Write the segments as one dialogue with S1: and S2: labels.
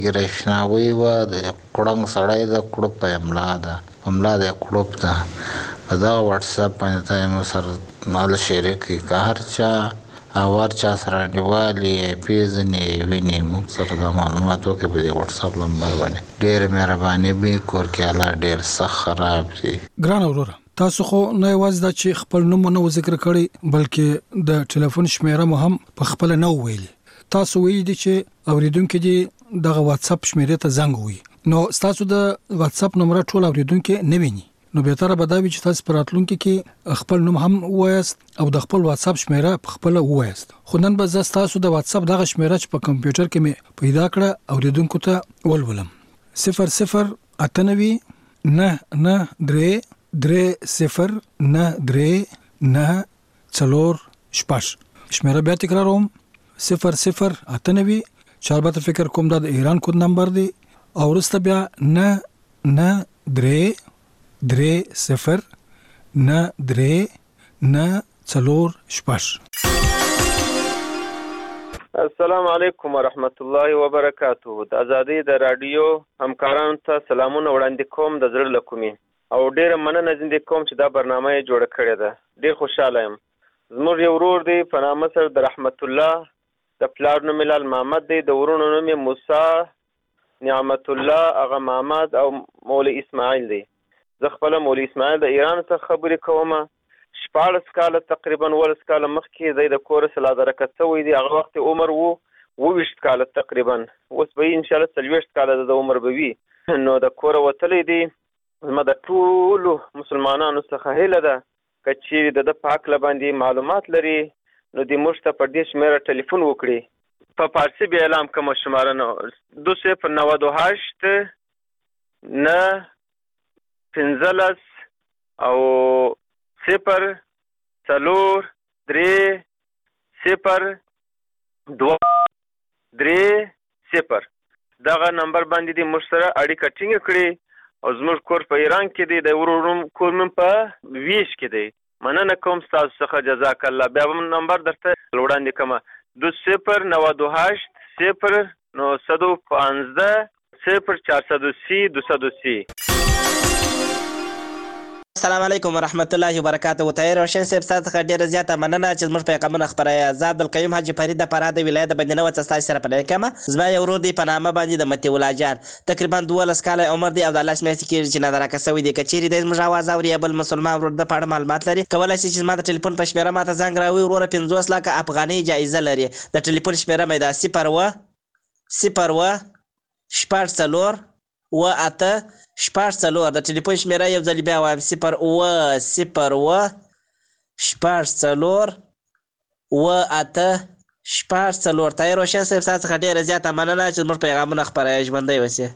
S1: ګرشناوي وه د کړنګ سړی د کړوپ په املا ده املا د کړوپ ده په دا واتس اپ باندې ته مو سره مال شریکي که هر چا اور چا سره نیوالي پیژنې ویني موږ سره د معلوماتو کې په واتس اپ نمبر باندې ډېر مهرباني به کور کې الله ډېر سخت خراب دي.
S2: ګران اورور تاسو خو نه یوازې دا چې خپل نوم نه ذکر کړی بلکې د ټلیفون شمیره مو هم په خپل نه ویلي. تاسو ویلي دي چې اوریدونکو دي دغه واتس اپ شمیره ته زنګ وي. نو تاسو د واتس اپ نمبر ټول اوریدونکو نه ویني. نو به تر به دا چې تاسو پراتلونکو کې خپل نوم هم وایست او د خپل واتس اپ شمیره په خپل وایست. خو نن به تاسو د واتس اپ دغه شمیره چې په کمپیوټر کې مې پیدا کړه اوریدونکو ته ولولم. 00 98 نه 3 0 نه 3 نه 4 شپږ. شمیره بیا تکراروم 00 98 چاربات فکر کوم دا د ایران کود نمبر دی او ورسته بیا نه 3 0 نه 3 نه 4 شپږ.
S3: السلام علیکم ورحمت الله وبرکاته. د ازادي د رادیو همکارانو ته سلامونه وړاندې کوم د زړه له کومې او ډیره مننه زنده کوم چې دا برنامه جوړه کړې ده. ډیر خوشاله یم. زموږ یو ورور دی په نامه سره د رحمت الله، د پلار نوم لال محمد دی، د ورونو نوم موسی نعمت الله اغا محمد او مولوی اسماعیل دی. زه خپل مولوی اسماعیل د ایران څخه خبرې کوم. 14 کاله تقریبا 14 کاله مخکې د کور سره درکت شوی دی. هغه وخت عمر وو 20 کاله تقریبا. اوس به ان شاء الله 40 کاله د عمر به وي. نو د کور وتلې دی. زما د ټول مسلمانانو څخه هیله ده چې د پاک لباندې معلومات لري نو د مشته په دې شمیره ټلیفون وکړي. په فارسی به اعلان کوم شماره نو 2098 نه 15 او 0 4 3 0 2 3 0 دغه نمبر باندې د مشتره اړیکه ټینګ کړي. او زموږ کور په ایران کې دی، د ورورم کور من په ویش کې دی. مننه کوم تاسو څخه جزاک الله. بیا هم نمبر درته وړاندې کوم 2098 0 915 0 430 230.
S4: السلام علیکم ورحمت الله وبرکاته. طاهر روشن صاحب تاسو ته ډیره زیاته مننه چې زموږ پیغامونه خبره. زه عبدالقیوم حاجی فرید د فراه د ولایت بندنه و تاسو سره په لیکمه. زما یو ورور دی په نامه باندې د متی الله جان، تقریبا 12 کاله عمر دی او د الله شمېرې کې چې نظر راکسوي دی. کچېری د زموږ आवाज اوري بل مسلمان ورور د پاړه معلومات لري، کولای شي چې زما د ټلیفون په شمیره ماته زنګ راوي. ورور 50 لک افغاني جایزه لري. د ټلیفون شمیره مې دا 0 شپږ څلور و اته شپږ څلور. د ټلیفون شمیره یو ځل بیا وایم 0 شپږ څلور و اته شپږ څلور. طاهر روشن صاحب تاسو څخه ډیره زیاته مننه چې زموږ پیغامونه خپروي. ژوندی اوسئ.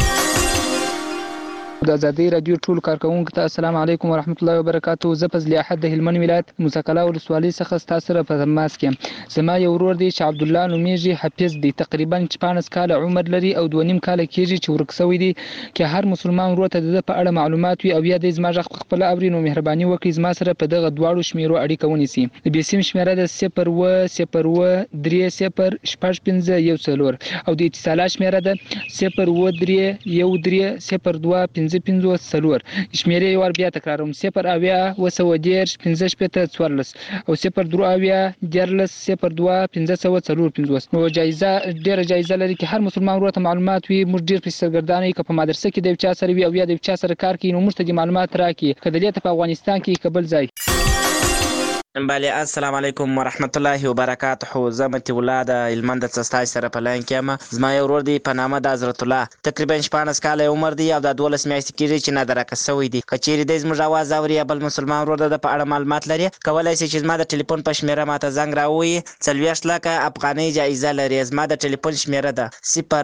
S5: د ازادي رادیو ټول کارکونکو ته السلام علیکم ورحمت الله وبرکاته. زه فضل احد د هلمند ولایت موسی ولسوالۍ څخه تاسو سره په تماس کې. زما یو ورور دی چې عبد الله نومیږي، حفیظ دی، تقریبا 14 کاله عمر لري او 2.5 کاله کېږي چې ورک شوی دی. که هر مسلمان ورور ته د په اړه معلومات وي او یا د زما غږ خپل اوري نو مهرباني وکړئ زما سره په دغه دواړو شمیرو اړیکه ونیسي. د بیسیم شمیره د 0 3 0 شپږ 5 1 4 او د اتصالات شمیره د 0 3 1 3 0 2 5 5 4. شمیرې یو بیا تکراروم 0 اویا وسو دیر 15 شپته 14 او 0 درو اویا دیرلس 0 2 15 4 15. نو جایزه ډیره جایزه لري چې هر مسلمان ورته معلومات وي. موږ ډیر په سرګردانۍ کې په مدرسه کې د چا سره وي او یا د چا سره کار کوي نو موږ ته معلومات راکړي کله دې ته په افغانستان کې قبل ځای.
S4: بله السلام علیکم ورحمت الله وبرکاته. زه متی الله د هلمند څخه سره په لاین کې یم. زما یو ورور دی په نامه د حضرت الله، تقریبا 14 کاله عمر دی او د 12 میاشتې کېږي چې نظر راکسوی دی. کچېری د زموږ आवाज اوري بل مسلمان ورور د په اړه معلومات لري، کولای شي چې زما د ټلیفون په شمیره ماته زنګ راوي. 40 لک افغاني جایزه لري. زما د ټلیفون شمیره ده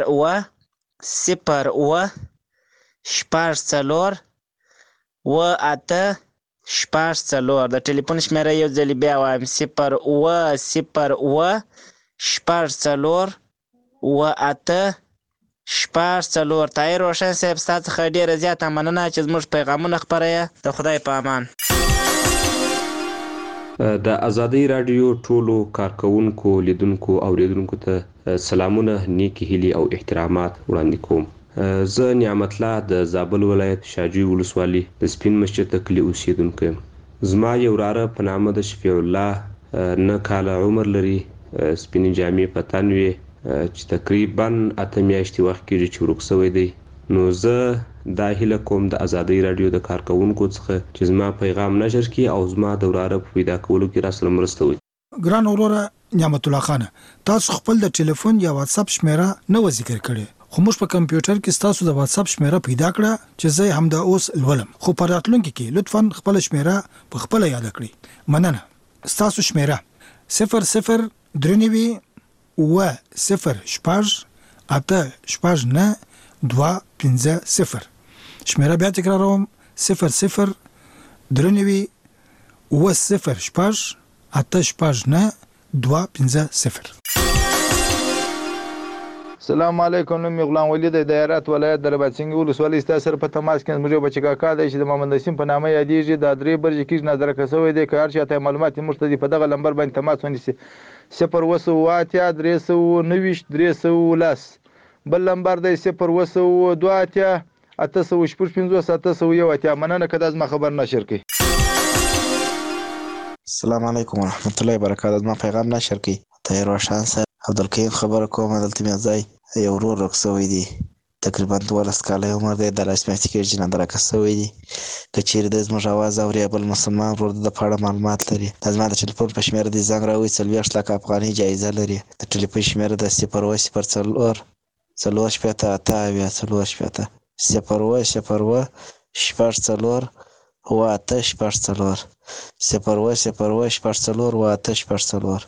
S4: 0 شپږ څلور و اته شپږ څلور. د ټلیفون شمیره یو ځل بیا وایم 0 شپږ څلور و اته شپږ څلور. طاهر روشن صاحب ستا څخه ډېره زیاته مننه چې زموږ پیغامونه خپروي. د خدای په امان.
S6: د ازادۍ رادیو ټولو کارکونکو لیدونکو او اوریدونکو ته سلامونه، نیکی هیلې او احترامات وړاندې کوم. زه نعمت الله د زابل ولایت شاجوی ولسوالي د سپین مسجد د کلي اوسیدونکی یم. زما یو وراره په نامه د شفیع الله 9 کاله عمر لري، سپینې جامې په تن وي، چې تقریبا 8 میاشتې وخت کېږي چې ورک شوی دی. نو زه دا هیله کوم د ازادۍ رادیو د کارکونکو څخه چې زما پیغام نشر کړي او زما د وراره په پیدا کولو کې راسره مرسته وکړي.
S2: ګران وروره نعمت الله خان، تاسو خپل د ټلیفون یا واتس اپ شمیره نه و ذکر کړي، خو موږ په کمپیوټر کې تاسو د واتس اپ شمیره پیدا کړه چې زه هم د اوس لولم، خو په راتلونکي کې لطفا خپل شمیره په خپل یاد کړئ. مننه. تاسو شمیره 0039 و 0 8 250. شمیره بیا تکراروم 0039 و 0 8 250.
S7: السلام علیکم. نوم غلام ولی د دایرات ولایت د رباطسنګ ولسوالۍ ستاسو په تماس کې زموږ بچی کاکا دی چې د محمد نسیم په نامه یادېږي. د درې برج کې نظر کسوي دی که هر چاته معلومات مرتدي په دغه لمبر باندې تماس ونیسي 0 319 بل لمبر دی 0 8 مننه که دا زما خبر نشر کړي.
S8: السلام علیکم ورحمت الله وبرکاته. زما پیغام نشر کړي. طاهر روشن صاحب عبدالکریم خبره کوم. دلته مې ځای یو ورور رک شوی دی، تقریبا 12 کاله عمر دی، د لاس میاشتې کې جنان درکه شوی دی. که چیرې د زموږ اواز اوري بل مسلمان ورور د پاړه معلومات لري، د زما د ټلیفون په شمیره دی زنګ راوي 40 لک افغانۍ جایزه لري. د ټلیفون شمیره د 0 څلور شپېته اته اویا 0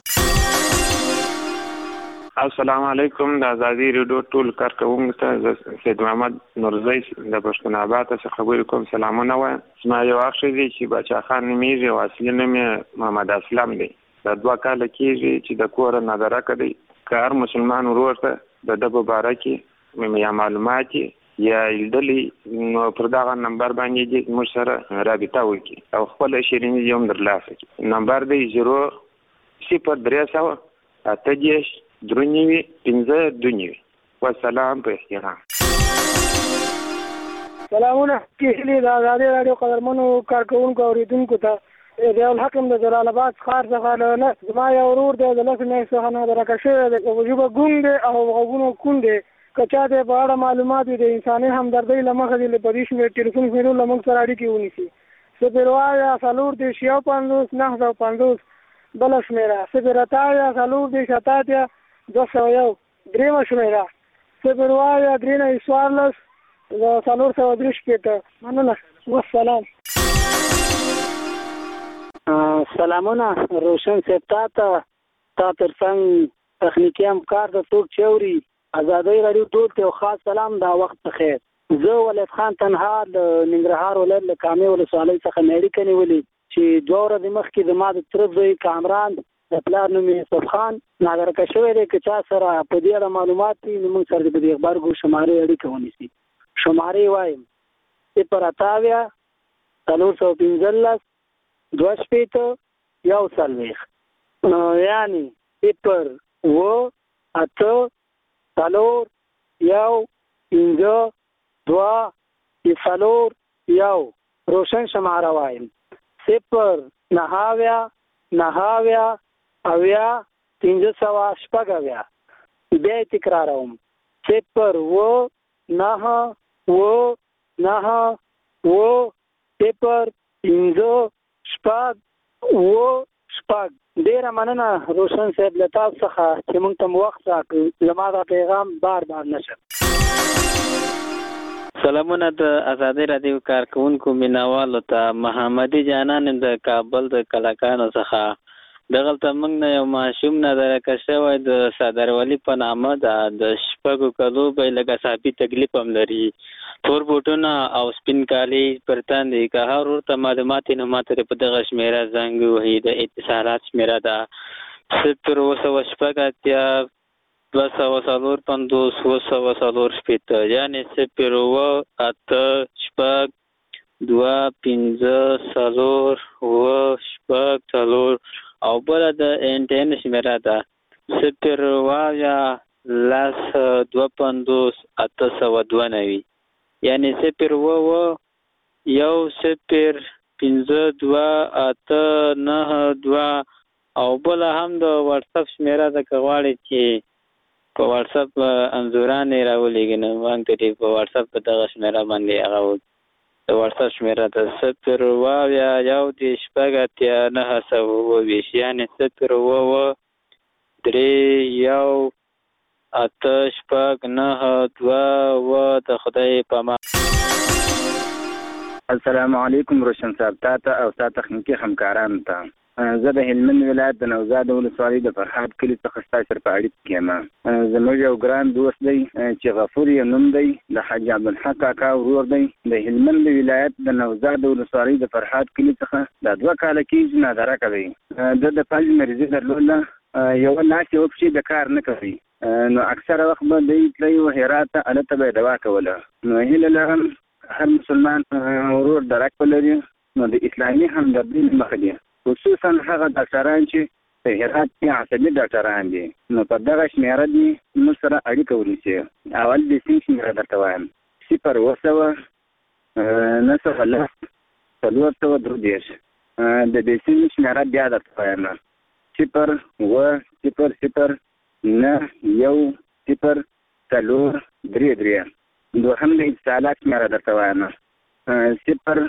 S3: السلام علیکم. د ازادۍ ریډیو ټول کارکونکو ته سید محمد نورزی د پښتون آباد څخه خبرې کوم. سلامونه وایم. زما یو اخ دی چې بچا خان نومیږي او اصلي نوم یې محمد اسلم دی. د 2 کاله کېږي چې د کوره نظره کړی. که هر مسلمان ورور ته د ده په باره کې یا معلومات یا لیدلې نو پر دغه نمبر باندې موږ سره رابطه وکړي او خپل شیریني هم درلاسه کړي. نمبر دی 0 300 8 والسلام په احترام.
S9: سلامونه کېږي د ازادۍ رادیو قدرمنو کارکونکو اوریدونکو ته ضیاء الحق د جلال آباد ښار څخه نه. زما یو ورور دی د 10 میاشتو څخه نادرکه شوی دی، په ژبه ګونګ دی او غوږونه کوڼ دی. که چا ته په اړه معلومات وي د انساني همدردۍ له مخې دې په دې شمېر ټلیفون شمېرو له موږ سره اړیکې ونیسي. 0 4 بله شمېره 0 4 201 درېیمه شمېره 0 3 4 مننه. والسلام.
S10: سلامونه روشن صاحب تا ترڅنګ تخنیکي همکار د څوک چې اوري ازادۍ رادیو ټول ته خاص سلام. دا وخت بخیر. زه ولید خان تنها د ننګرهار ولایت له کامې ولسوالۍ څخه مې اړیکه نیولې چې 2 ورځې مخکې زما د تره زوی کامران د پلار نوم یوسف خان نادرکه شوی دی. که چا سره په دې اړه معلومات وي نو موږ سره د دې غبرګو شمارې اړیکه ونیسي. شمارې وایم 0 4 2 یعنی 0 8 4 1 5 2 1. روشن شماره وایم 0 9 اویا 300 بیا تکراروم 0 9 0 ډیره مننه روشن صاحب له تاسو څخه چې موږ ته وخت راکړ. زما دا پیغام بار نشر.
S11: سلامونه د ازادۍ رادیو کارکونکو مینوالو ته. محمدي جانان د کابل د کلاکانو څخه. دغلته موږ نه یو ماشوم نادرکه شوی د صدروالي په نامه د 6 کالو به لږ اعصابي تکلیف هم لري. تور بوټونه او سپین کالي پر تن دي. که هر ورته معلومات نو ماته په دغه شمیره زنګ وهي. د اتصالات شمیره ده 0 250 یعنی 0 8 2 5 4 8 4 او بل د انټرنیټ شمیره ده 0 یعنی 0 یو 0 5 2 8 9 2 او بل هم د واتس اپ شمیره ده کغواړي چې په واتس اپ انزورانه راولېږي نو موږ ته په واتس اپ دغه شمیره باندې هغه د واتس اپ شمیره ده 0 یو د شپږ 9 یعنی 0 3 یو 8 شپږ 9 2 د خدای په امان.
S12: السلام علیکم روشن صاحب تاسو او تاسو تخنیکی همکارانو ته. زه د هلمند ولایت د نوزاد ولسوالۍ د فرحات کلي څخه ستاسو سره په اړیکه کې یم. زموږ یو ګران دوست دی چې غفور یې نوم دی، د حاج عبدالحق کاکا ورور دی. د هلمند ولایت د نوزاد ولسوالۍ د فرحات کلي څخه د 2 کاله کېږي نادره کوي. د فلج مریضي درلوده، یو لاس یو پښې د کار نه کوي، نو اکثره وخت به دی تللی و هرات ته، هلته به یې دوا کوله. نو هیله لرم هر مسلمان ورور درک ولري، نو د اسلامي همدردۍ له مخې دی، خصوصا هغه ډاکټران چې په هرات کې عصبي ډاکټران دي، نو په دغه شمیره دي موږ سره اړیکه ونیسي. اول د سیم شمیره درته وایم 0 410 د دې سیم شمیره بیا درته وایم 0 0 9 1 0 4 3 دوهم د اتصالات شمیره درته وایم 0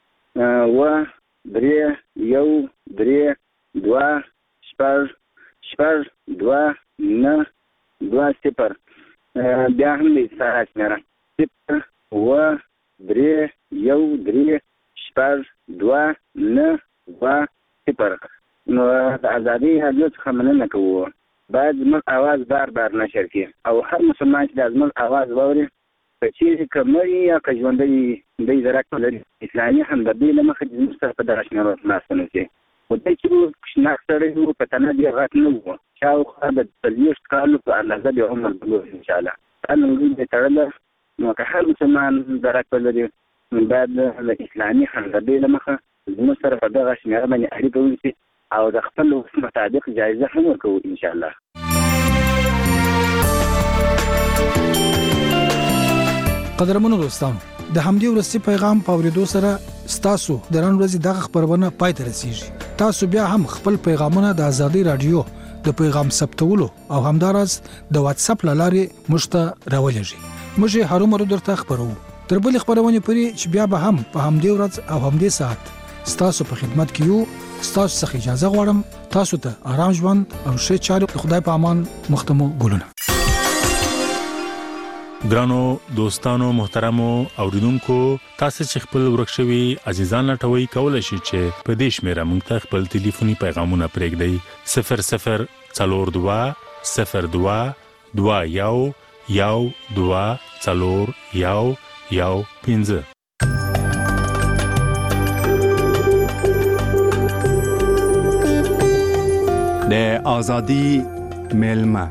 S12: 3 1 3 2 6 2 9 2 0 بیا هم د اتصالات شمیره 0 3 1 3 6 2 9 2 0. نو د ازادي رادیو څخه مننه کوو، باید زموږ اواز بار بار نشر کړي او هر مسلمان چې د زموږ اواز واوري که چیرې که مړي یا که ژوندی دی درک ولري، اسلامي همدردۍ له مخې زموږ سره په دغه شمیرو ناسته نه شي. خو دی چې کوچناک سړی و په تنه دې غټ نه و، شاوخوا د 40 کالو په اندازه د عمر بلوغ انشاءالله دا نمرود دی تړله. نو که هر مسلمان درک ولري باید د اسلامي همدردۍ له مخه زموږ سره په دغه شمیره باندې اړیکه ونیسي او د خپل وس مطابق جایزه هم ورکوو انشاءالله.
S2: قدرمنو دوستانو، د همدې ورسې پیغام په اورېدو سره ستاسو د نن ورځې دغه خبرونه پای ته رسیږي. تاسو بیا هم خپل پیغامونه د ازادي رادیو د پیغام ثبتولو او همدارس د واتس اپ لارې موږ ته راولېږئ. موږ یې هرومرو درته خبرو. تر بلې خبرونې پورې چې بیا به هم په همدې ورځ او همدې ساعت ستاسو په خدمت کې یو. ستاسو څخه اجازه غواړم. تاسو ته آرام ژوند او ښه چارې. خدای په امان. مختمو ګلونه.
S13: ګرانو دوستانو محترمو اوریدونکو، تاسو چې خپل ورکشوي عزیزان لټوي کولای شئ چې په دې شمیره موږ ته خپل ټلیفوني پیغامونه پرېږدئ 00 42 02 21 12 4 1 15.
S14: د ازادي ملما.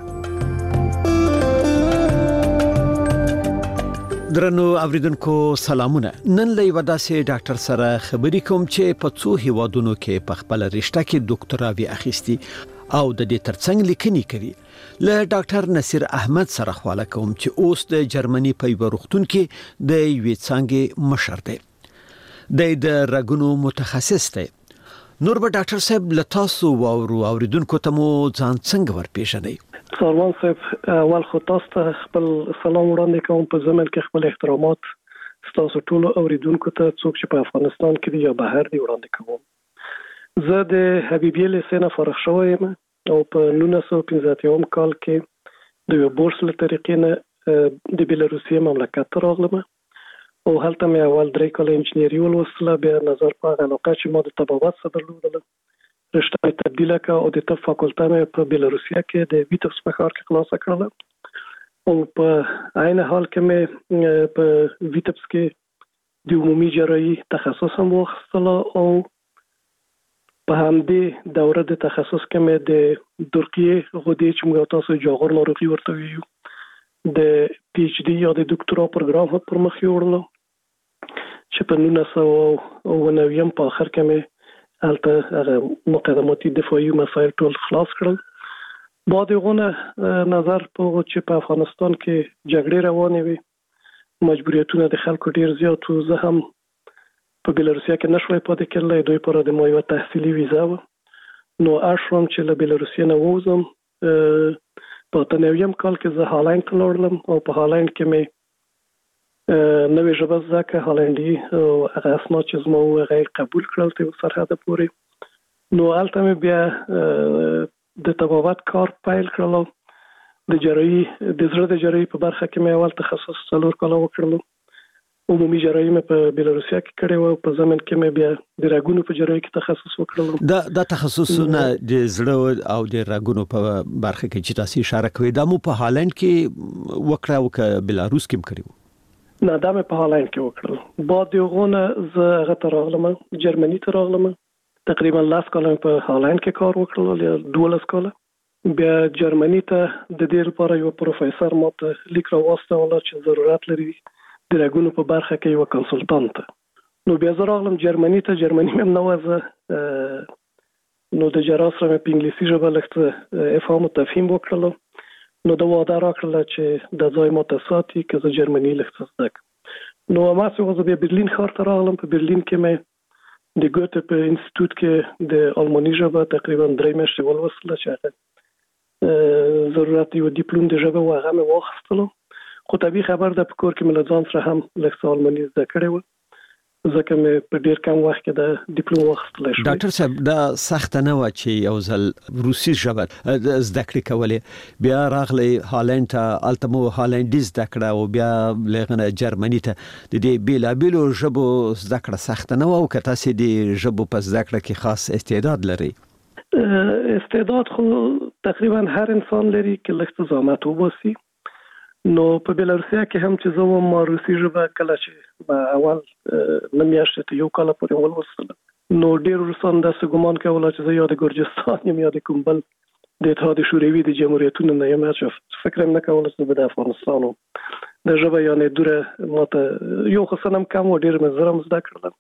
S15: درنو اوریدونکو سلامونه. نن له یو داسې ډاکټر سره خبرې کوم چې په څو هیوادونو کې په خپل رشته کې ډاکټراوي اخیستي او د دې ترڅنګ لیکنې کوي. له ډاکټر نصیر احمد سره خواله کوم چې اوس د جرمني په یو روغتون کې د یوې څانګې مشر دی. د رګونو متخصص دی. نور به ډاکټر صاحب لتاسو اوریدونکو ته مو ځان څنګه ورپېژنئ؟
S16: سلام صاحب، اول خو تاسو ته خپل سلام وړاندې کوم، په ضمن کې خپل احترامات تاسو ټول اوریدونکو ته څوک چې په افغانستان کې یا بهر دی وړاندې کوم. زه د حبیبیه لیسنه فارغ شوی یم او په 1915 کال کې د یو بورس له طریقې نه د بلاروسي مملکت ته راغلم او هلته مې اول 3 کال انجینری ولوستله. بیا نظر په علاقه چې ما د طبابت څخه درلودله رشته تبدیله کړه او د طب فاکولټه مې په بلاروسیا کې د ویټپس په ښار کې خلاصه کړله او په عین حال کې مې په ویټپس کې د عمومي جراحي تخصص هم واخیستله او په همدې دوره د تخصص کې مې د درقیه غدې چې موږ تاسو جاغور ناروغي ورته ویو د پی ایچ ډي یا د دکتورا پروګرام هم پر مخ یوړل چې په 1990 په اخر کې مې هلته مقدماتي دفاعي مسایل ټول خلاص کړل. با دغه نظر په چې په افغانستان کې جګړې روانې وي، مجبوریتونه د خلکو ډیر زیات و. زه هم په بلاروسیا کې نشوای پاتې کېدلی، دوی پر د ما یو تحصیلي ویزا و، نو اړ چې له بلاروسیا نه ووځم. په 90 کال کې زه هالند ته لاړم او په هالند کې مې نوې ژبه زده کړه، هالندي، او هغه اسناد چې زما وو هغه قبول کړل تر سرحد پورې. نو هلته مې بیا د طبابت کار پیل کړل. د جراحي د زړه د جراحي په برخه کې مې اول تخصص 4 کاله وکړل. عمومي جراحي مې په بلاروسیا کې کړې و، په ضمن کې مې بیا د رګونو په جراحي کې تخصص وکړل.
S15: دا تخصصونه د زړه او د رګونو په برخه کې چې تاسو اشاره کوي، دا مو په هالند کې وکړه او که بلاروس کې کړو؟
S16: نه، دا مې په هالند کې وکړل. بعد یوغونه زه هغه ته راغلم، جرمني ته راغلم. تقریبا 10 کاله په هالند کې کار وکړل، یا 12 کاله. بیا جرمني ته د دې لپاره یو پروفیسور ماته لیک راوستل چې ضرورت لري د رګونو په برخه کې یو کنسلټانت. نو بیا زه راغلم جرمني ته. جرمني مې نه وځه، نو د جراح سره په انګلیسي ژبه لکه افهام او تفهیم وکړل. نو دا وعده راکړل چې د ځای ماته ساتي که زه جرمني لکه زده کړم. نو ما څه بیا برلین ښار ته راغلم. په برلین کې مې د ګوته په انسټیټیوټ کې د الماني ژبه تقریبا 3 میاشتې ولوستله، چې هغه ضرورت یو ډیپلوم د ژبه و، هغه مې واخیستلو. خو طبیعي خبر ده په کور کې مې له ځان سره هم لږ څه الماني زده کړې وه، ځکه مې په ډېر کم وخت کې د ډیپلوم واخیستلی شوی.
S15: ډاکټر صاحب، دا سخته نه وه چې یو ځل روسي ژبه زده کړې کولې، بیا راغلی هالند ته، هلته مو هالندي زده کړه او بیا له هغې نه جرمني ته. د دې بېلابېلو ژبو زده کړه سخته نه وه؟ او که تاسې د ژبو په زده کړه کې خاص استعداد لرئ؟
S16: استعداد خو تقریبا هر انسان لري که لږ څه زحمت وباسي. نو په بلاروسیا کې هم چې زه وم، ما روسي ژبه کله چې په اول 9 میاشتې ته 1 کال پورې ولوستله، نو ډېر روسان داسې ګمان کوله چې زه یا د ګرجستان یم یا د کوم بل د اتحاد شوروي د جمهوریتونو نه یم، چې فکر هم نه کوله چې د افغانستان وم. د ژبه یعنې دوره ماته یو خو څه نه کم و، ډېر مې زر هم زده کړله.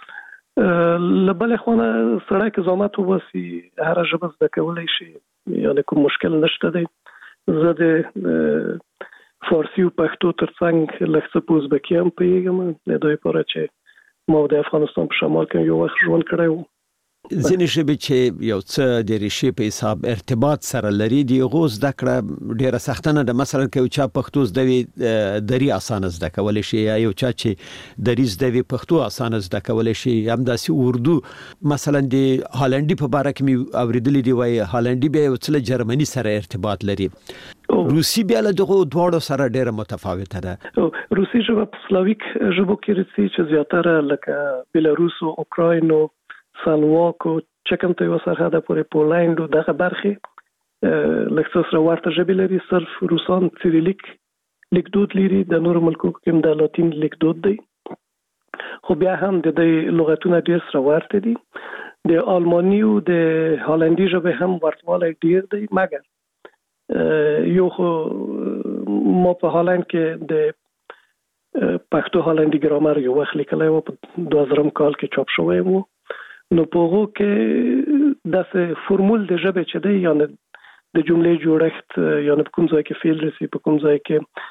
S16: له بلې خوا نه سړی که زحمت وباسي هره ژبه زده کولی شي، یعنې کوم مشکل نشته دی. زه د فارسی او پښتو ترڅنګ لږ څه په ازبکي هم پوهېږم، د دوی لپاره چې ما د افغانستان په شمال کې یو وخت ژوند کړی و.
S15: ځینې ژبې چې یو څه د ریښې په حساب ارتباط سره لري، د هغو زده کړه ډېره سخته نه ده. مثلا که یو چا پښتو زده وي، دري اسانه زده کولی شي، یا یو چا چې دري زده وي پښتو اسانه زده کولی شي. همداسې اردو مثلا د هالندي په باره کې مې اورېدلی دي، وایي هالندي بیا یو څه له جرمني سره ارتباط لري. روسي بیا له دغو دواړو سره ډېره متفاوته ده.
S16: روسي ژبه په سلاویک ژبو کې راځي چې زیاتره لکه بیلاروس او اوکراین او سلواک او چکم ته یو سرحده پورې پولند او دغه برخې لږ څه سره ورته ژبې لري. صرف روسان سیریلیک لیکدود لري، د نورو ملکو کې د لاتین لیکدود دی، خو بیا هم د دې لغتونه ډېر سره ورته دي. د آلماني او د هالندي ژبې هم ورتوالی ډېر دی، مګر یو خو ما په هالند کې د پښتو هالندي ګرامر یو وخت لیکلی و، په 2000 کال کې چاپ شوی و. نو په هغو کې داسې فرمول د ژبې چې دی، یعنې د جملې جوړښت، یعنې په کوم ځای کې فعل رسي، په کوم ځای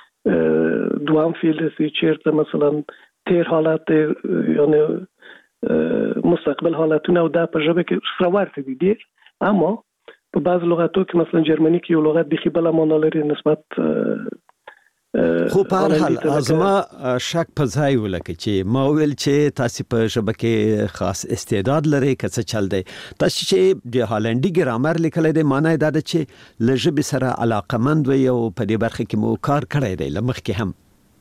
S16: کې دوام فعل رسي، چیرته مثلا تیر حالت یعنې مستقبل حالتونه، او دا په ژبه کې سره ورته دي ډېر. اما په بعض لغاتو کې مثلا جرمني کې یو لغت بېخي بله معنا لري نسبت.
S15: خو په هر حال زما شک په ځای ولکه چې ما ویل چې تاسو په ژبه کې خاص استعداد لرئ، که څه چل دی. تاسو چې د هالندي ګرامر لیکلی دی، معنی دا ده چې له ژبې سره علاقمند وئ او په دې برخه کې مو کار کړی دی له مخکې هم.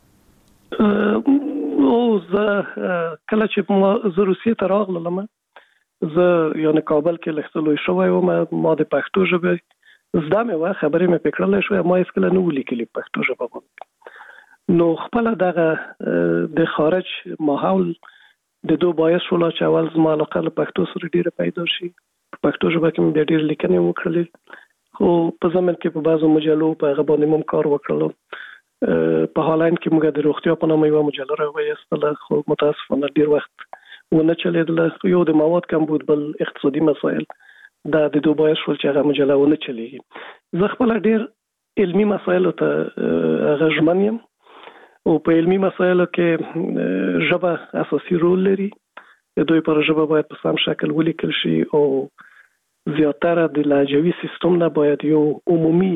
S16: زه کله چې زه روسیې ته راغلم، زه یعنې کابل کې لږ څه لوی شوی وم، ما د پښتو ژبې زده مې وه، خبرې مې پرې کړلی شوی، ما هېڅکله نه و لیکلي پښتو ژبه باندې. نو خپله دغه د خارج ماحول د دو باعث شوله چې اول زما علاقه له پښتو سره ډېره پیدا شي. په پښتو ژبه کې مې بیا ډېرې لیکنې وکړلې، خو په ضمن کې په بعضو مجلو په هغه باندې مو کار وکړلو. په هالند کې موږ د روغتیا په نامه یو مجله راوایستله، خو متاسفانه ډیر وخت ونه چلیدله. یو د مواد کمبود، بل اقتصادي مسایل دا د دوه باعث شول چې هغه مجله ونه چلیږي. زه خپل ډیر علمي مسایل ته غژمن یم او په علمي مسایلو کې ژبه اساسي رول لري. د دوی پر ژبه باید په سم شکل ولیکل شي او زیاتره د لهجوي سیستم نه باید یو عمومي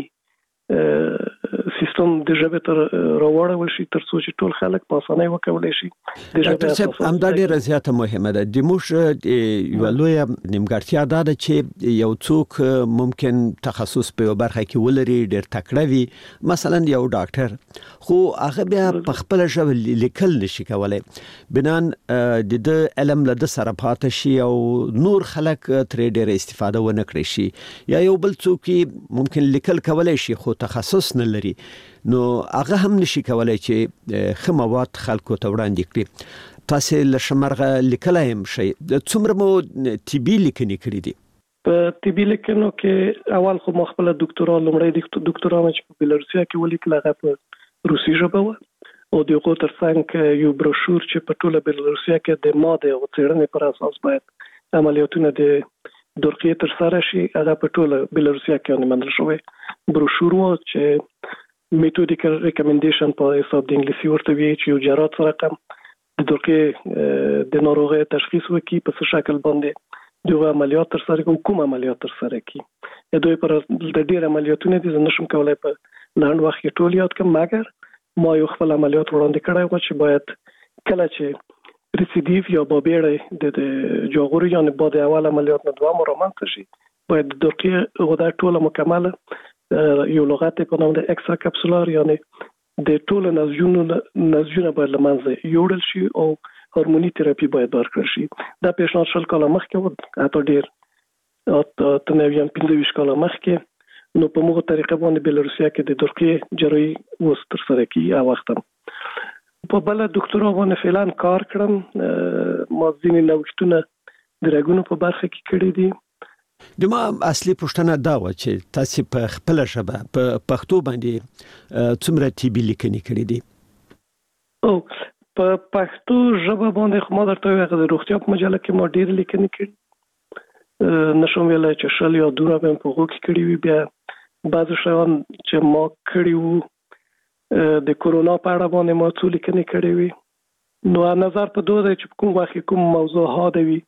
S16: سیستم د ژبې تر راوړل شي تر څو چې ټول خلک په اسانۍ وکولای شي.
S15: ډاکټر صاحب همدا ډیره زیاته مهمه ده. د موږ یو لوی نیمګړتیا دا ده چې یو څوک ممکن تخصص په برخه کې ولري، ډیر تکړه وي، مثلا یو ډاکټر، خو هغه بیا په خپل ژبه لیکل نشي کولای، بنان د علم له سره پاتې شي او نور خلک ترې ډیر استفاده ونه کړي شي، یا یو بل څوک ممکن لیکل کولای شي خو تخصص نه لري، نو هغه هم نشي کولای چې خموات خلکو ته وړاندې کړي. تاسو له شمرغه لیکلای هم شي. څومره مو طبي لیکنې کړې دي؟
S16: په طبي لیکنو کې اول خو مخبل ډاکټرا لمړی ډاکټرا چې په بلارسیا کې ولیکل هغه په روسي ژبه و او د یو ترڅنګ یو بروشور چې په ټوله بلارسیا کې د ماده او څېړنې پر اساس باید عملیاتونه د درقیه تر سره شي، هغه په ټوله بلارسیا کې منل شوی بروشور و چې میتودیکل ریکمنډیشن په حساب د انګلیسي ورته وی چې یو جراحت سره کم د درقیه د ناروغي تشخیص وکي په څه شکل باندې دغه عملیات تر سره کوم عملیات تر سره کی. دوی پر د ډیر عملیاتونه دي نشم کولای په لاند وخت کې ټول یاد کم، مګر ما یو خپل عملیات وړاندې کړی و چې باید کله چې ریسیډیو یا بابېړې د جوغوري یا بعد اول عملیات نه دوام رامنځته شي، باید د درقیه غده ټوله مکمله یو لغت په نوم د اکسترا کپسولار یعنی د ټوله نزجونه باید لمنځه یوړل شي او هورموني تراپي باید ورکړل شي. دا پیشنهاد شل کاله مخکې و، حتی ډیر تنویم 15 کاله مخکې، نو په موږ طریقه باندې بلارسیا کې د درقیه جراحي وس تر سره کی او وخت په بل ډاکټرو باندې فعلا کار کړم. ما ځینې نوښتونه د رګونو په برخه کې کړی دي.
S15: د ما اصلي پوښتنه دا و چې تاسو په خپل ژبه په پښتو باندې څومره طبي لیکنې کړې دي؟
S16: او په پښتو ژبه باندې خو ما درته وایي د روغتیا په مجله کې ما ډېر لیکنې کړې، نشم ویلای چې شل یا دوه به په هغو کې کړې وي. بیا بعضې شیان چې ما کړي وو د کورونا په اړه باندې ما څو لیکنې کړې وي، نو نظر په دوه دی چې کوم وخت کوم موضوع هاده وي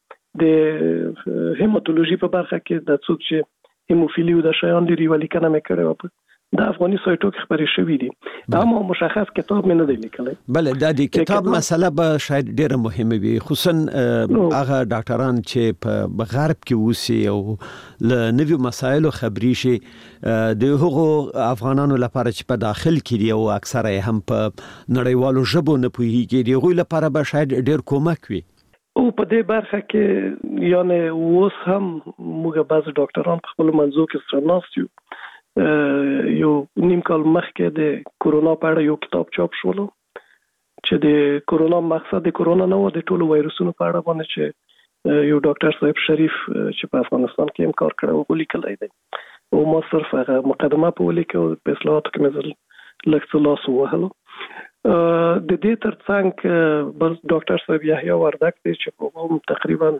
S16: د هیماتولوژي په برخه کې د څوک چې هیموفیلی او د شیان لري ولیکنه مې کړې و د افغاني سایټو کې خبرې شوې دي، اما مشخص کتاب مې نه دی لیکلی.
S15: بله دا د کتاب مسله به شاید ډیره مهمه وي، خصوصا هغه ډاکټران چې په غرب کې اوسي او له نویو مسایلو خبري شي، د هغو افغانانو لپاره چې په داخل کې دي او اکثره هم په نړیوالو ژبو نه پوهیږي، د هغوی لپاره به شاید ډیر کومک وي.
S16: او په دې برخه کې یعنی اوس هم موږ بعض ډاکټران په خپل منځو کې سره ناست یو. یو نیم کال مخکې د کورونا په اړه یو کتاب چاپ شولو چې د کورونا مقصد د کورونا نه و، د ټولو وایرسونو په اړه باندې چې یو ډاکټر صاحب شریف چې په افغانستان کې هم کار کړی و لیکلی دی، او ما صرف هغه مقدمه په ولیکه او په اصلاحاتو کې مې لږ څه لاس ووهلو. د دې ترڅنګ بل ډاکټر صاحب یحیی وردک دی چې په تقریبا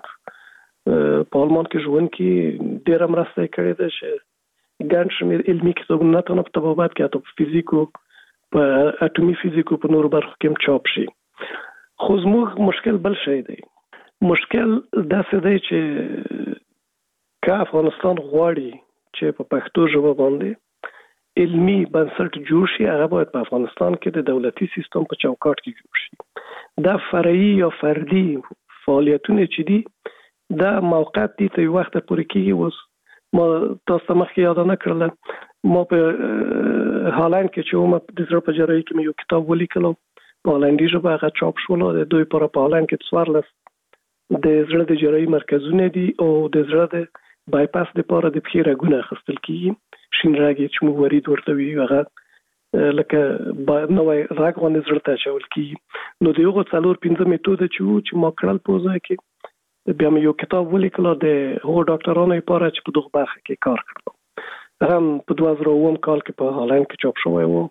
S16: په آلمان کې ژوند کې ډېره مرسته یې کړې ده چې ګڼ شمېر علمي کتابونه نه تنه په طبابت کې حتی په فزیکو په اټومي فزیکو په نورو برخو کې هم چاپ شي. خو زموږ مشکل بل شی دی، مشکل داسې دی چې که افغانستان غواړي چې په پښتو ژبه باندې علمي بنسټ جوړ شي، هغه باید په افغانستان کې د دولتي سیستم په چوکاټ کې جوړ شي. دا فرعي یا فردي فعالیتونه چې دي دا موقت دي ته یو وخت پورې کېږي. اوس ما تاسو مخکې یاد نه کړل، ما په هالند کې چې ما د زړه په جراحي کې یو کتاب ولیکلو په هالندي ژبه، هغه چاپ شولو. د دوی په هالند کې 14 د زړه د جراحي مرکزونه دي او د زړه د بایپاس لپاره د پښې رګونه اخیستل کیږي، شین رګ چې موږ ورید ورته ویو، هغه لکه نوې رګ باندې زړه ته اچول کیږي. نو د یو 4-5 میتود چې ما کړل په ځای کې بیا مې یو کتاب ولیکلو د هغو ډاکټرانو لپاره چې په دغه برخه کې کار کړل. هم په 2009 کال کې په هالند کې چاپ شوی و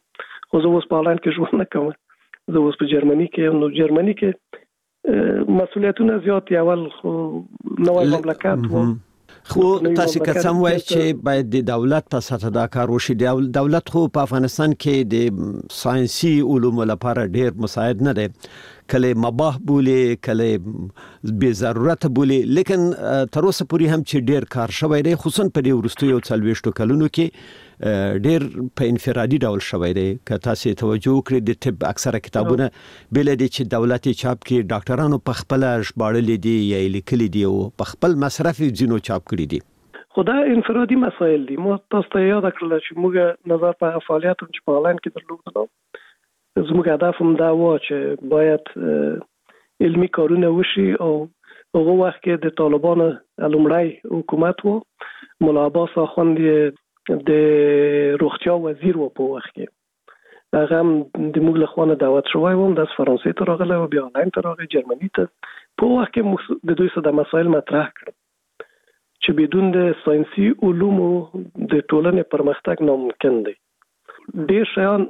S16: خو زه اوس په هالند کې ژوند نه کوم، زه اوس په جرمني کې. نو جرمني کې مسؤلیتونه زیات دي. اول خو نوې مملکت و،
S15: خو تاسو که څم وایي چې باید د دولت په سطح دا کار وشي. دولت خو په افغانستان کې د ساينسي علومو لپاره ډیر مساعد نه دی، کله مباح بولی کله بے ضرورت بولی، لیکن تر اوسه پورې هم چې ډیر کار شوی دی، خصوصا په دې وروستیو 40 کلونو کې ډیر په انفرادي ډول شوی دی. که تاسو توجه وکړئ د طب اکثره کتابونه بل دي چې دولتي چاپ کې ډاکټرانو په خپل ژباړل دي یا لیکلي دي او په خپل مصرف ځینو چاپ کړی دي.
S16: خدای انفرادي مسائل دي. مو تاسو ته یاد کړل چې موږ نظر په فعالیتونو چې په هالند کې درلودل، زموږ هدف هم دا و چې باید علمي کارونه وشي. او هغه وخت کې د طالبانو لومړی حکومت و، مولا عباس اخوند د روغتیا وزیر و په وخت کې، هغه هم د موږ له خوا دعوت شوی و، د فرانسې ته راغلی و، بیا هالند ته راغی، جرمني ته. په وخت کې د دوی سره د مسایل مطرح کړل چې بدون د ساينسي علومو د ټولنې پرمختګ ناممکن دی. ډیر شیان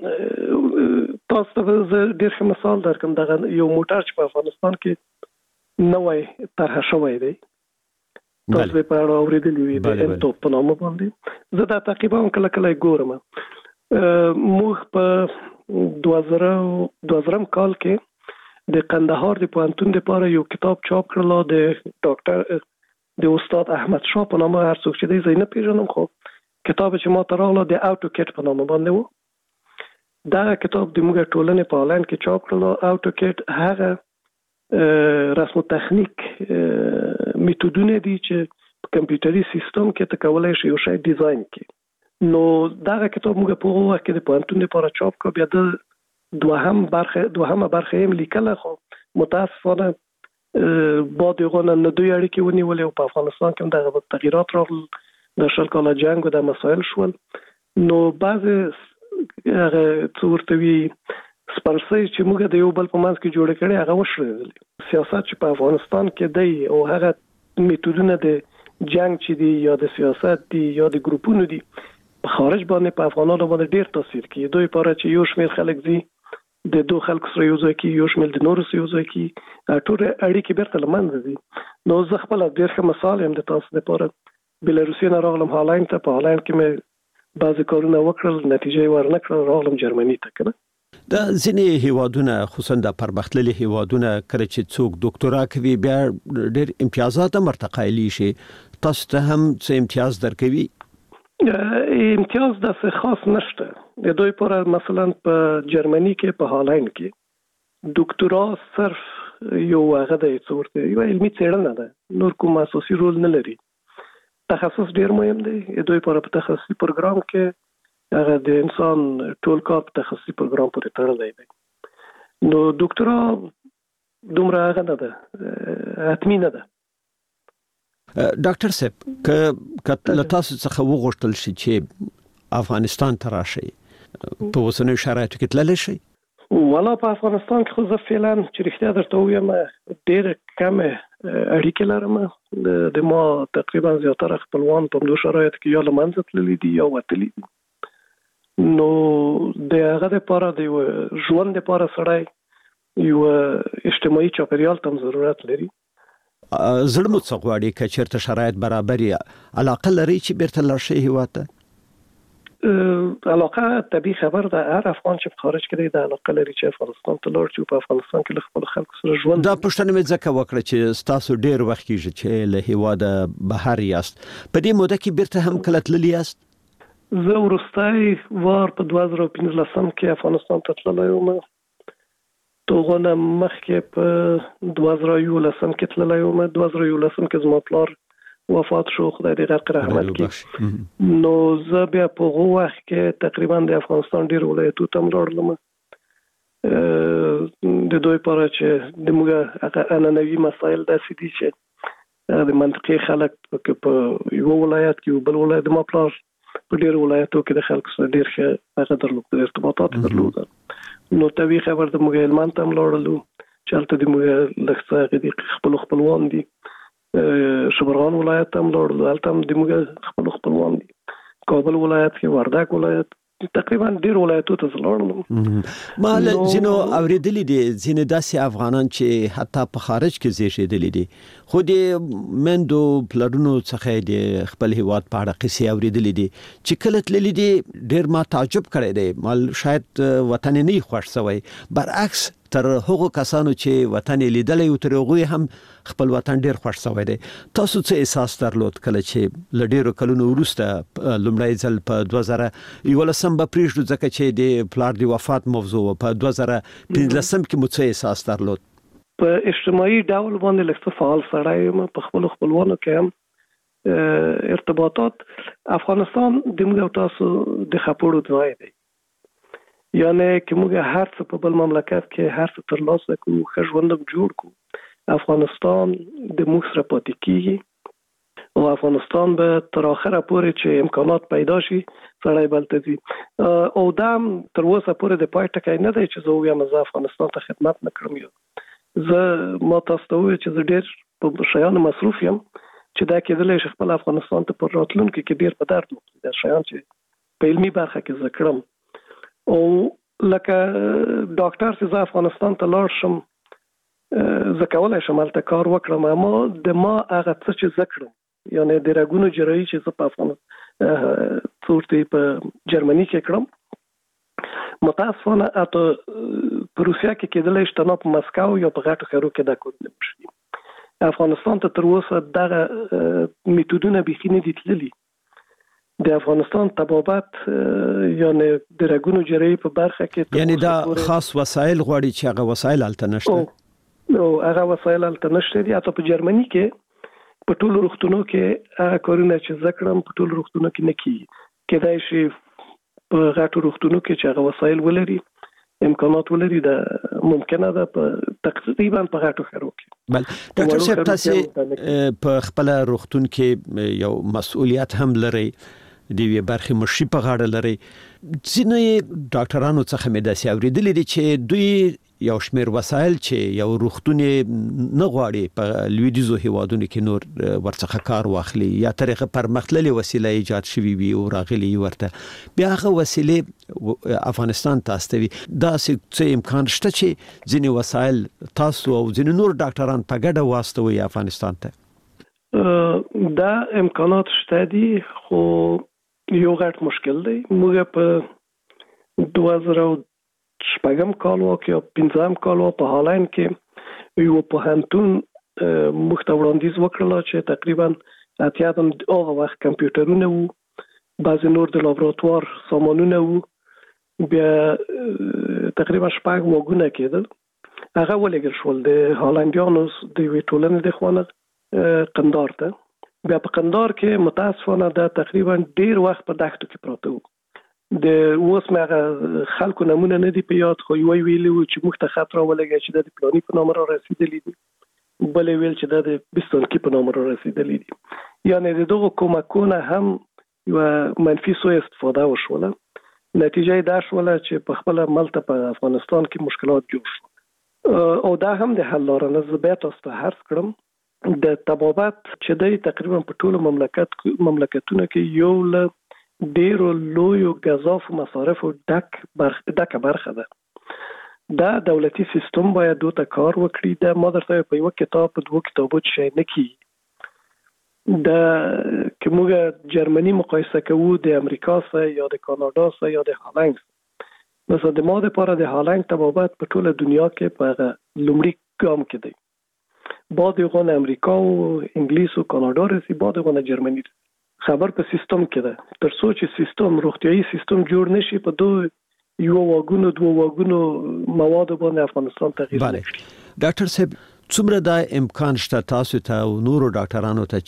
S16: تاسو ته ډیر ښه مثال درکم. دغه یو موټر چې په افغانستان کې نوې طرح شوی دی، تاسو به په اړه اوریدلی وي د انټوپ په نامه باندې. زه دا تقریبا کله کله ګورم. موږ په 2000 کال کې د قندهار د پوهنتون لپاره یو کتاب چاپ کړل د ډاکټر د استاد احمد شاه په نامه. هر څوک چې دی زه نه پیژنم، خو کتاب چې ما ته راغله د اوټوکیټ په نامه باندې و. دا کتاب د موږ ټولنې په هالند کې چاپ کړل. اوټوکیټ هغه رسم تخنیک میتودونه دي چې په کمپیوټري سیستم کې ته کولای شې یو شی ډیزاین کړې. نو دا کتاب موږ په هغه وخت کې د پوهنتون لپاره چاپ کړ. بیا د دوهمه برخه یې لیکله، خو متاسفانه بعد یغونه نه دوی اړیکې ونیولې او په افغانستان کې دغه تغیرات راغلل، د 20 کاله جنگ او د مسایل شول. نو بعض هغه څورتوي سپارسي چې موږ د یو بل په منځ کې جوړ کړي هغه وشړل. سیاست چې په افغانستان کې دی او هغه میتودونه د جنگ چې دی یا د سیاست دی یا د ګروپونو دی په خارج باندې په افغانانو باندې ډیر تاثیر کوي. دوی لپاره چې یو شمېر خلک دي د دوه خلکو سره یو ځای کې، یو شمېر د نورو سره یو ځای کې، ټول اړیکې بیرته له منځه ځي. نو زه خپل ډیر ښه مثال یم د تاسو لپاره. بلاروسي نه راغلم هالند ته، په هالند کې مې بعضی کارونه وکړل، نتیجه یې ورنه کړل، راغلم جرمني ته. کنه
S15: د ځینې هیوادونه خصوصا د پرمختللي هیوادونه کله چې څوک ډاکټرا کوي بیا ډېر امتیازات هم ورتقایلی شي، تاسو ته هم څه امتیاز درکوي؟
S16: امتیاز داسې خاص نشته. د دوی پر مثلا په جرمني کې په هالند کې ډاکټرا صرف یو هغه د څورته یو علمي څېړنه ده، نور کوم اساسي رول نه لري. تخصص ډیر مهم دی. دوی پر په تخصصي پروګرام کې هغه د انسان ټول کار په تخصصي پروګرام پورې تړلی دی. نو ډاکټرا دومره هغه نه ده، حتمی نه ده.
S15: ډاکټر صاحب که له تاسو څخه وغوښتل شي چې افغانستان ته راشئ، په اوسنیو شرایطو کې تللی شئ؟
S16: والا په افغانستان کې خو زه فعلا چې رښتیا درته ووایم ډېر کمې اړیکې لرم. د ما تقریبا زیاتره خپلوان په همدو شرایطو کې یا له منځه تللي دي یا وتلي دي. نو د هغه دپاره د یو ژوند دپاره سړی یو اجتماعي چاپېریال ته هم ضرورت لري.
S15: زړه مو څه غواړي که چېرته شرایط برابر یې علاقه لرئ چې بیرته لاړ شئ هېواد ته؟
S16: علاقه طبیعي خبر ده. هر افغان چې په خارج کې دی د علاقه لري چې افغانستان ته لاړ شي او په افغانستان کې له خپلو خلکو سره ژوند.
S15: دا پوښتنه مې ځکه وکړه چې ستاسو ډېر وخت کېږي چې له هېواده بهر یاست، په دې موده کې بیرته هم کله تللي یاست؟
S16: زه وروستی وار په 2015 کې افغانستان ته تللی وم. توغونه مخکې په 2011 کې تللی وم. 2011 کې زما پلار وفات شو، خدای دې غرق رحمت کړي. نو زه بیا په هغه وخت کې تقریبا د افغانستان ډېر ولایتونو ته لاړم. د دوی لپاره چې د موږ هغه عنعنوي مسایل داسې دي چې د منطقې خلک په یو ولایت کې بل ولایت، ما پلار په ډېر ولایتو کې د خلکو سره ډېر ښه هغه درلود، ارتباطات درلودل. نو طبیعي خبر د موږ هلمند ته هم لاړلو چې هلته د موږ لږ څه هغې دي خپلوان دي. شبرغان ولایت هم لاړلو، هلته هم د موږ خپلوان دي. کابل ولایت کې، وردګ ولایت، تقریبا ډیر ولایتو ته زلړم
S15: ما زینو اوریدلې دي زینې داسې افغانان چې حتی په خارج کې زیږیدلې دي خو د مندو پلرونو څخه د خپل هیواد په اړه قصې اوریدلې دي چې کله تللې دي ډیر ما تعجب کړی دی مال شاید وطن نه خوښ شوی برعکس تر هغو کسانو چې وطن لیدلې او تر هغه هم خپل وطن ډیر خوښ شوی دی تاسو څه احساس درلود کله چې لډیرو کلونو وروسته لومړی ځل په 2011 به پریږدو ځکه چې د پلار د وفات موضوع په 2015 کې مو څه احساس درلود
S16: په اجتماعي ډول باندې لکه فعال سړی یم په خپلوانو کې هم ارتباطات افغانستان د موږ تاسو د خپړو ځای دی یعنی که موږ هر څه په بل مملکت کې هر څه ترلاسه کوو ښه ژوند جوړ کوو افغانستان د موږ سره پاتې کیږي او افغانستان به تر اخره پورې چې امکانات پیدا شي سړی بلته ځي او دا تر اوسه پورې د پای ټکی نه دی چې زه وایم زه افغانستان ته خدمت نه کړم یو زه ما تاسو ته وایم چې زه ډېر په شیانو مصروف یم چې دا کېدلی شي خپل افغانستان ته پر راتلونکي کې ډېر په درد وکړي دا شیان چې په علمي برخه کې زه کړم او لکه ډاکټر چې زه افغانستان ته لاړ شم زه کولی شم هلته کار وکړم اما د ما هغه څه چې زه کړم یعنی د رګونو جراحي چې زه په جرمني کې کړم متاسفانه اته په روسیا کې کېدلی شي تنها په مسکو یا په غټو ښارو کې دا کار نه شي افغانستان ته تر اوسه دغه میتودونه بیخي نه دي تللي د افغانستان طبابت یعنی د رګونو جراحي په برخه کې
S15: یعنی دا خاص وسایل غواړي چې هغه وسایل هلته نشته
S16: او هغه وسایل هلته نشته دي حتی په جرمني کې په ټولو روغتونونو کې هغه کارونه چې زه کړم په ټولو روغتونونو کې نه کیږي کېدای شي په غټو روغتونونو کې چې هغه وسایل ولري امکانات ولري دا ممکنه ده په تقریبا په غټو ښارو کې
S15: بل ډاکټر صاحب تاسو په خپل روغتون کې یو مسؤلیت هم لري د وی برخه مشي په غاړه لري ځینې ډاکټرانو څخه مې داسې اوریدلې دي چې دوی یو شمیر وسایل چې یو روغتون نه غواړي په لویدیزو هیوادونو کې نور ورڅخه کار واخلي یا طریقه پرمختللې وسیله ایجاد شوي وي او راغلي ورته بیا هغه وسیله افغانستان ته استوي دا څه امکان شته چې ځینې وسایل تاسو او ځینې نور ډاکټران په ګډه واستوي افغانستان ته
S16: دا امکانات شته دي خو یو غټ مشکل دی موږ په 2000 کال کې او 15 کال په هالند کې یو پوهنتون موږ ته وړاندیز وکړل چې تقریبا اتیا د هغه وخت کمپیوټرونه وو بعض نور د لابراتوار سامانونه وو بیا تقریبا شپږ موږونه کېدل هغه ولګل شول د هالندیانو د وی ټولنې د خوانه قندار ته بیا په قندار کې متاسفانه دا تقریبا ډیر وخت په دښتو کې پراته وو د اوس مغه خلکو نمونه نه دی په یاد خو یو ویلو چې موږ ته خطر ولګی چې د پلاني په نامه را رسیدلی دي بل ویل چې د بستونکي په نامه را رسیدلی دي یعنی دغه کومکونه هم یو منفي سوء استفاده وشوله نتیجه دا شوله چې په خپل ملت په افغانستان کې مشکلات جوړ شول او دا هم د حل لاره نه زبېت است هر کړم د طبابت چې د تقریبا په ټولو مملکتونو کې یو له ډیرو لویو غذاف مصارف ډکه برخه ده دا دولتي سیستم باید دوی ته کار وکړي د ما درته په یو کتاب په دوه کتابو شي نه کی دا که موږ جرمني مقایسه کوو د امریکا سره یا د کاناډا سره یا د هالند مثلا د ما لپاره د هالند طبابت په ټوله دنیا کې په لومړي ګام کې دی بعد غون امریکا او انګلیس او کاناډا رسي بعد غون جرمني خبر په سیستم کې ده تر څو چې سیستم روغتيایي سیستم جوړ نشي په دوه یو واګونو دوه واګونو مواد باندې افغانستان تغییر کوي
S15: ډاکټر صاحب څومره دا امکان شته تاسو ته او نورو ډاکټرانو ته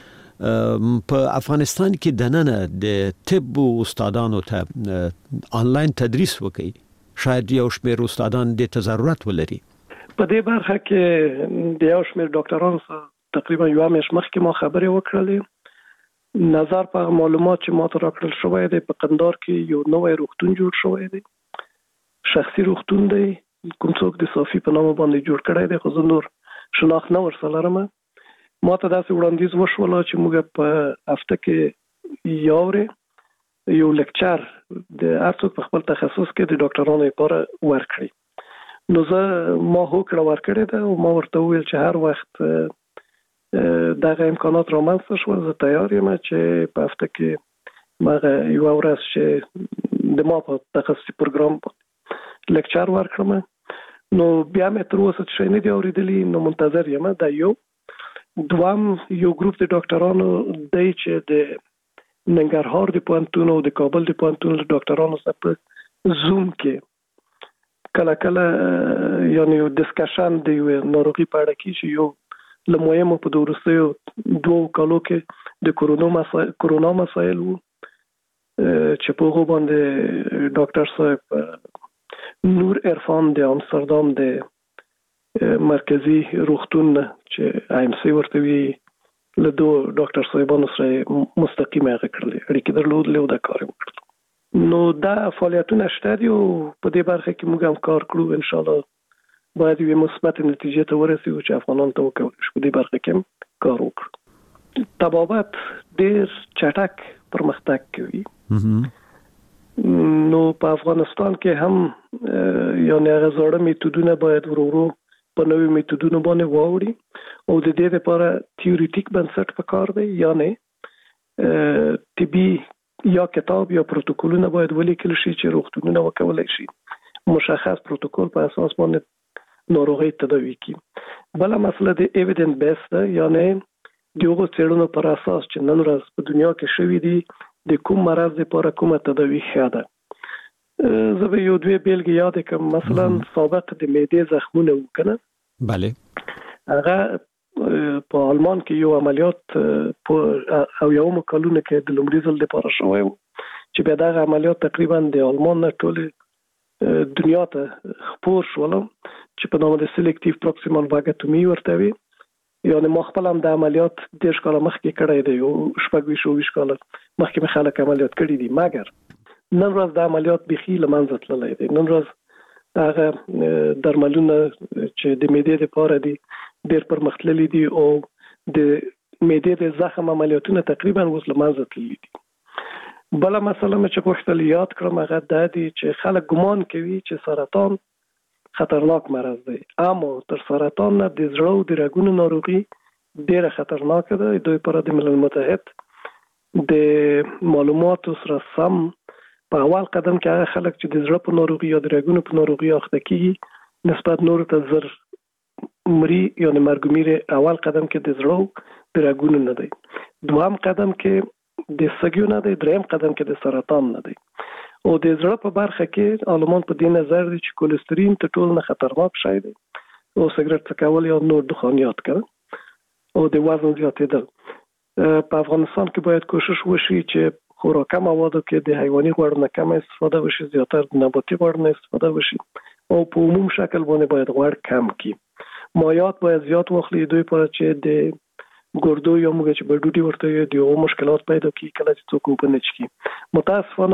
S15: چې په افغانستان کې دننه د طب استادانو ته آنلاین تدریس وکړي شاید یو شمېر استادان د ضرورت ولري
S16: په دې برخه کې د یو شمېر ډاکټرانو سره تقریبا یو میاشت مخکې ما خبرې وکړلې نظر په معلومات چې ما ته راکړل شوی دی په قندار کې یو نوې روغتون جوړ شوی دی شخصي روغتون دی کوم څوک د صافي په نامه باندې جوړ کړی دی خو زه نور شناخت نه ورسره لرم ما ته داسې وړاندیز وشول چې موږ په هفته کې یو ورځ یو لیکچر د هرڅوک په خپل تخصص کې د ډاکټرانو لپاره ورکړي. نو زه ما هوکړه ورکړې ده او ما ورته وویل چې هر وخت دغه امکانات رامنځته شول زه تیار یم چې په هفته کې مغه یو ورځ چې د ما په تخصصي پروګرام لیکچر ورکړم. نو بیا مې تر اوسه څه نه دی اورېدلی، نو منتظر یم. دا یو دوام یو ګروپ د ډاکټرانو دی چې د ننګرهار د پوهنتون او د کابل د پوهنتون ډاکټرانو سره په زوم کې کله کله یعنی یو ډسکشن دی ناروغي په اړه کې چې یو لمویم په دورستیو 2 کالو کې د کورونا مسایل وو چې په هغه باندې ډاکټر صاحب نور عرفان د امستردام د مرکزی روغتون چې IMC ورته وی له 2 ډاکټر صاحبانو سره مستقیم اړیکې درلودلې او دا کار وکړ. نو دا فعالیتونه شته دي او په دې برخه کې موږ هم کار کړو. ان شاء الله باید یو مثبت نتیجه ته ورسېږو چې افغانان ته وکړو په دې برخه کې کار وکړو. طبابت ډېر چټک پرمختګ کوي. نو په افغانستان کې هم یعنی هغه زړه میتودونه باید ورو په نوې میتودونو باندې واوړي او د دې لپاره تیوریټیک بنسټ پکار دی، یعنی طبي یا کتاب یا پروتوکولونه باید ولیکل شي چې روغتونونه وکولای شي مشخص پروتوکول په اساس باندې ناروغي تداوي کړي. بل مسله د ایویډنس بیس ده، یعنی دغه څېړنو پر اساس چې نن ورځ په دنیا کې شوې دي د کوم مرض لپاره کومه تداوي ښه ده. زه به یو 2 بیلګې یاد کړم. مثلا سابق د معدې زخمونه وکنه،
S15: بله
S16: هغه په آلمان کې یو عملیات او یو مکالونه کې د لومړي ځل لپاره شوی چې بیا دغه عملیات تقریبا د آلمان نه ټول دنیا ته خپور شول چې په نامه د سلیکټیو پروکسیمال واګټومي ورته وي. یعنی ما خپل هم د عملیات 10 کاله مخکې کړی دی او 20 کاله مخکې خلک عملیات کړی دي، مګر نن ورځ د عملیات بخي لمنځه تللی دی. نن ورځ هغه درملونه چې د معدې لپاره دي ډېر پرمختللي دي او د معدې د زخم عملیاتونه تقریبا اوس لمنځه تللي دي. بل مسله چې غوښتل یاد کړم هغه دا دی چې خلک ګمان کوي چې سرطان خطرناک مرض دی، اما تر سرطان نه د زړه او د رګونو ناروغي ډېره خطرناکه ده. دوی پر د ملل متحد د معلوماتو سره سم په اول قدم کې هغه خلک چې د زړه په ناروغي یا د رګونو په ناروغي اخته کیږي نسبت نور ته زر مري یا مرګومیر اول قدم کې د زړه د رګونو نه دی، دوام قدم کې د سګیو نه دی، دریم قدم کې د سرطان نه دی. او د زړه په برخه کې عالمان په دې نظر دي چې کولېسترین ته ټول نه خطرناک شی دی او سګرټ څکول یا نور دخانیات کړه او د وزن زیاتېدل. په افغانستان کې باید کوشش وشي چې خوراکي موادو کې د حیواني غوړ نه کم استفاده وشي، زیاتره د نباتي غوړ نه استفاده وشي او په عموم شکل باندې باید غوړ کم کړي. مایعات باید زیات واخلي دوی پر چې د ګردو یا موږ چې بډوډي ورته یو مشکلات پیدا کی کله چې څوک وبنه چي. متاسفانه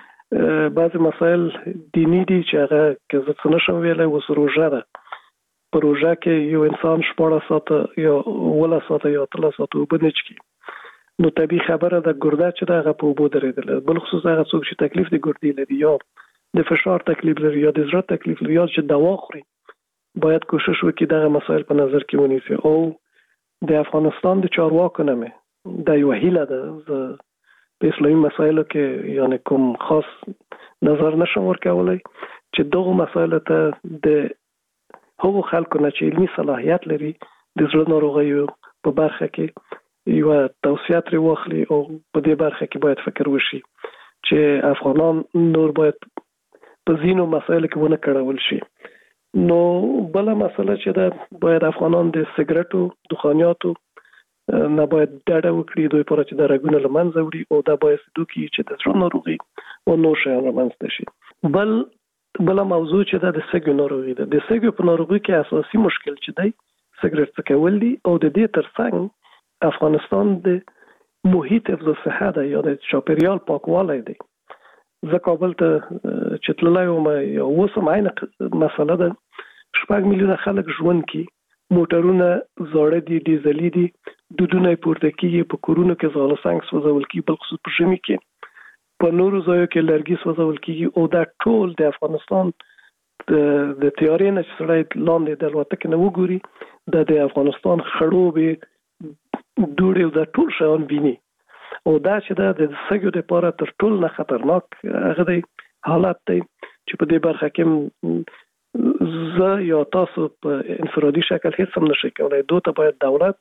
S16: بعض مسائل دینی دي چې هغه که زه څه نشم ویلی اوس روژه ده، په روژه کې یو انسان 14 ساعته یا 18 ساعته یا 13 ساعته اوبه نه چښي، نو طبیعي خبره ده ګرده چې ده هغه په اوبو درېدله. بلخصوص هغه څوک چې تکلیف د ګردې لري یا د فشار تکلیف لري یا د زړه تکلیف لري یا چې دوا خوري باید کوشش وکړي دغه مسایل په نظر کې ونیسي. او د افغانستان د چارواکو نه مې دا یوه هیله ده، زه په اسلامي مسایلو کې یعنی کوم خاص نظر نشم ورکولی چې دغه مسایلو ته د هغو خلکو نه چې علمي صلاحیت لري د زړه ناروغیو په برخه کې یوه توصیه ترې واخلي او په دې برخه کې باید فکر وشي چې افغانان نور باید په ځینو مسایلو کې ونه کړول شي. نو بله مسله چې ده باید افغانان د سګرټو دخانیاتو نه باید ډډه وکړي، دوی پر چې د رګونو له منځه وړي او دا باید وکړي چې د زړه ناروغي او نور شیان رامنځته شي. بله موضوع چې ده د سږو ناروغي ده. د سږو په ناروغي کې اساسي مشکل چې دی سګرټ څکول دي او د دې ترڅنګ افغانستان د محیط حفظ الصحه ده یا د چاپیریال پاکوالی دی. زه کابل ته چې تللی وم یا اوس هم عین مسله ده، 6 میلیونه خلک ژوند کوي، موټرونه زاړه دي، ډیزلي دي، دودونه یې پورته کېږي، په کورونو کې ځاله سنګ سوځول کېږي، بلخصوص په ژمي کې په نورو ځایو کې لرګي سوځول کیږي او دا ټول د افغانستان د تیارې نه چې سړی لاندې د الوتکې نه وګوري د افغانستان خړوبې دوړې د ټول شیان ویني او دا چې د سږو لپاره تر ټولو نه خطرناک هغه دی حالت دی چې په دې برخه کې زه یا تاسو په انفرادي شکل هیڅ هم نشئ کولی. دوی ته باید دولت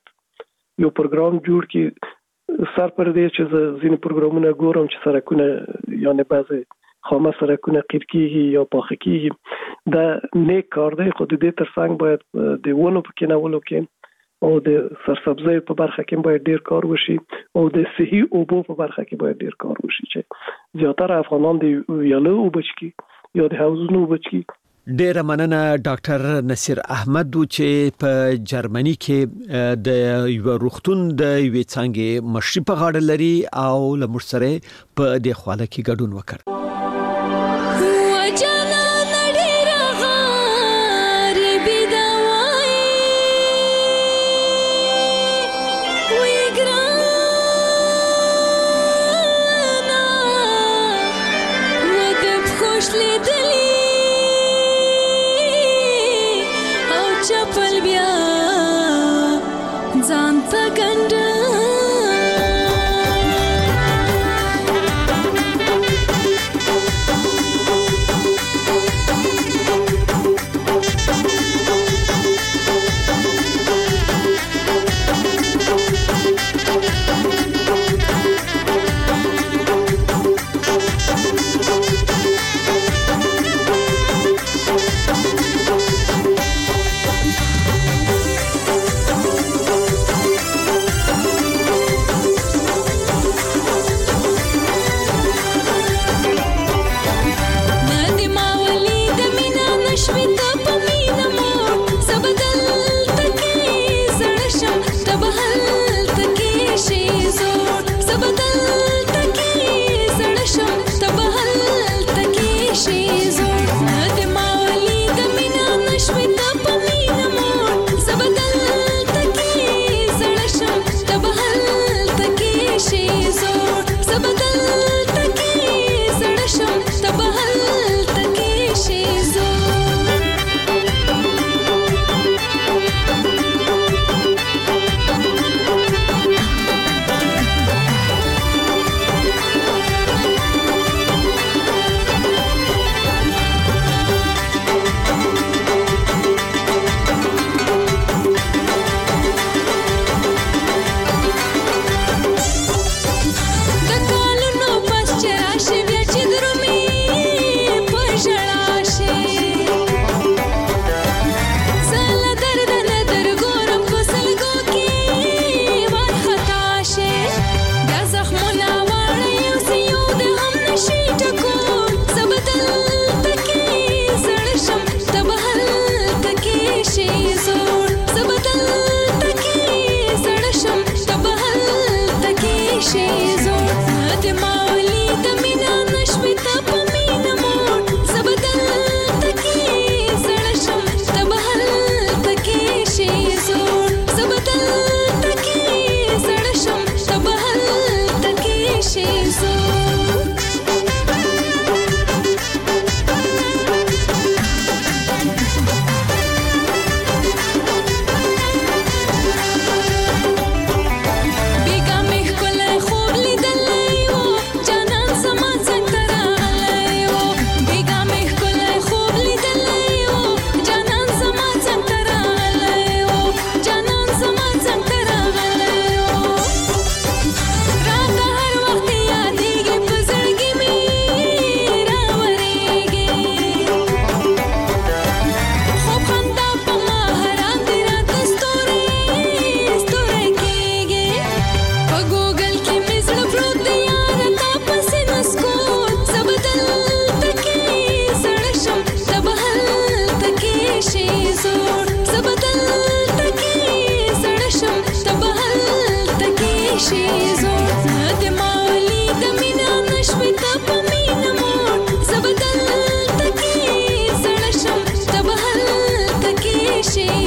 S16: یو پروګرام جوړ کړي سر پر دې چې زه ځینې پروګرامونه ګورم چې سړکونه یعنې بعضې خامه سړکونه قیر کېږي یا پاخه کېږي. دا نیک کار دی خو د دې ترڅنګ باید د ونو په کینولو کې او د سرسبزۍ په برخه کې باید ډیر کار وشي او د صحي اوبو په برخه کې باید ډیر کار وشي چې زیاتره افغانان د ویالو اوبه څښي یا د حوضونو اوبه څښي.
S15: ډیره مننه ډاکټر نصیر احمد چې په جرمني کې د یو روغتون د یوې څانګې مشري په غاړه لري او له موږ سره په دې خواله کې ګډون وکړ.
S17: She